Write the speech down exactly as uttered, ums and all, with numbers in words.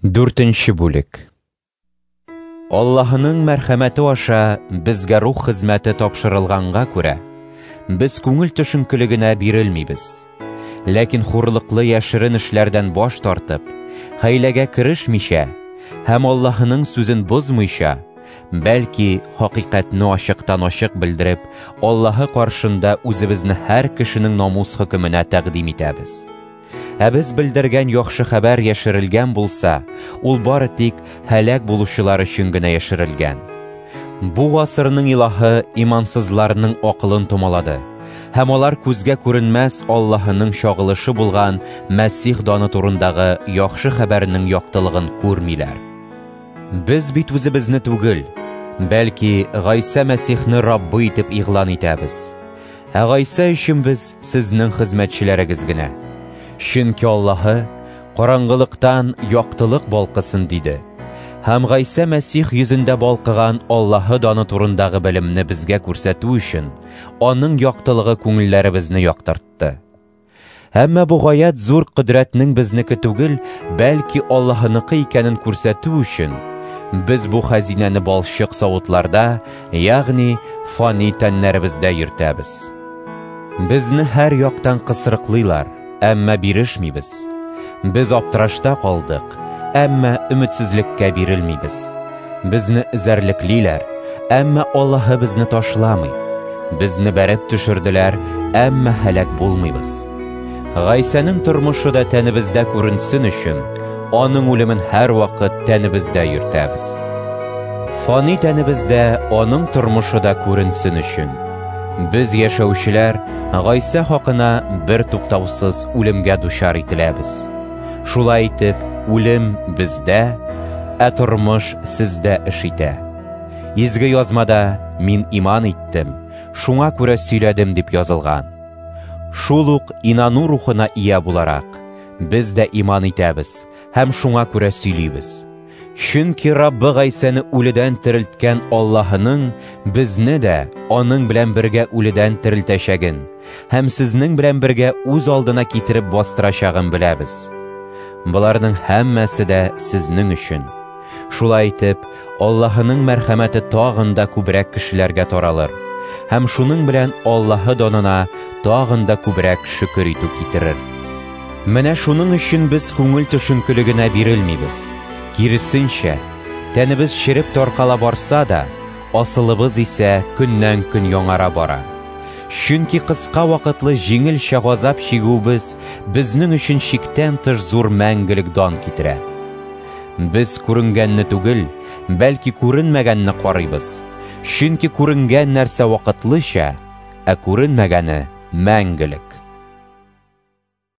Дүртенче бүлек. Аллаһының мәрхәмәте аша безгә рух хезмәте тапшырылганга күрә, без күңел төшенкелегенә бирелмибез. Ләкин хурлыклы яшерен эшләрдән баш тартып, хәйләгә керешмичә һәм Аллаһының сүзен бозмыйча, бәлки хакыйкатьне ачыктан-ачык белдереп, Аллаһы каршында үзебезне һәр кешенең намус хөкеменә тәкъдим итәбез. Ә без белдергән яхшы хәбәр яшерелгән булса, ул бары тик һәлак булучылар өчен генә яшерелгән. Бу гасырның илаһы имансызларның акылын томалады, һәм алар күзгә күренмәс Аллаһының чагылышы булган Мәсих даны турындагы яхшы хәбәрнең яктылыгын күрмиләр. Без бит үзебезне түгел, бәлки Гайса Мәсихне Раббы итеп игълан итәбез. Ә Гайса өчен без сезнең хезмәтчеләрегез генә. Чөнки Аллаһы караңгылыктан яктылык балкысын диде. Һәм Гайса Мәсих йөзендә балкыган Аллаһы даны турындагы белемне безгә күрсәтү өчен аның яктылыгы күңелләребезне яктыртты. Әмма бу гаять зур кодрәтнең безнеке түгел, бәлки Аллаһыныкы икәнен күрсәтү өчен без бу хәзинәне балчык савытларда, ягъни фани тәннәребездә йөртәбез. Безне һәр яктан кысрыклыйлар, әмма бирешмибез. Без аптырашта калдык, әмма өметсезлеккә бирелмибез. Безне эзәрлеклиләр, әмма Аллаһы безне ташламый. Безне бәреп төшерделәр, әмма һәлак булмыйбыз. Гайсаның тормышы да тәнебездә күренсен өчен, аның үлемен һәр вакыт тәнебездә йөртәбез. Фани тәнебездә аның тормышы да күренсен өчен. Без яшәүчеләр Гайса хакына бер туктаусыз үлемгә дучар ителәбез. Шулай итеп, үлем бездә, ә тормыш сездә эш итә. Изге язмада мин иман иттем, шуңа күрә сөйләдем дип язылган. Шул ук инану рухына ия буларак, без дә иман итәбез һәм шуңа күрә сөйлибез. Чөнки Раббы Гайсаны үледән терелткән Аллаһының безне дә аның белән бергә үледән терелтәчәген һәм сезнең белән бергә үз алдына китереп бастырачагын беләбез. Буларның һәммәсе дә сезнең өчен. Шулай итеп, Аллаһының мәрхәмәте тагын да күбрәк кешеләргә таралыр һәм шуның белән Аллаһы данына тагын да күбрәк шөкер итү китерер. Менә шуның өчен без күңел төшенкелегенә бирелмибез. Киресенчә, тәнебез череп таркала барса да, асылыбыз исә көннән-көн яңара бара. Чөнки кыска вакытлы җиңелчә газап чигүбез безнең өчен чиктән тыш зур мәңгелек дан китерә. Без күренгәнне түгел, бәлки күренмәгәнне карыйбыз. Чөнки күренгән нәрсә вакытлыча, ә күренмәгәне мәңгелек.